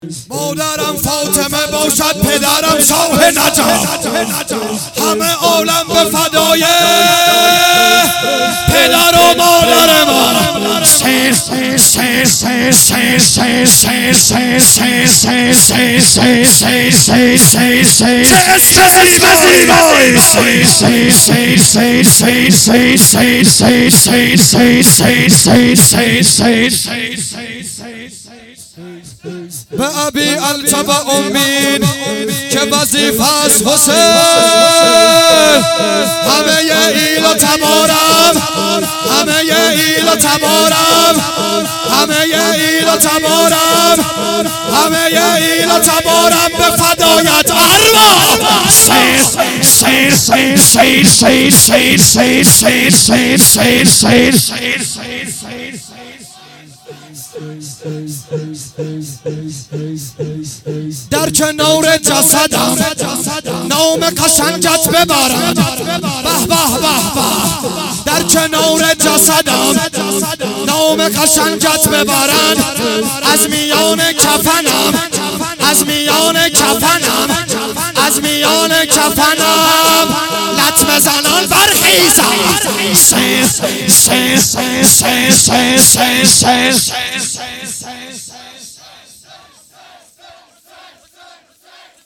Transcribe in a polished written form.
مادرم فاطمه باشد پدرم شاه نجف، همه عالم به فدای پدر و مادر من. به ابی انت و امین که وظیفه است حسین، همه ایل و تبارم، همه ایل و تبارم، همه ایل و تبارم، همه ایل و تبارم به فدایت در کنار جسدم نام قشنگت ببرم، به به به به. در کنار جسدم نام قشنگت ببرن، از میان کفنم، از میان کفنم، از میان کفنم لطمه زنان برخیزم.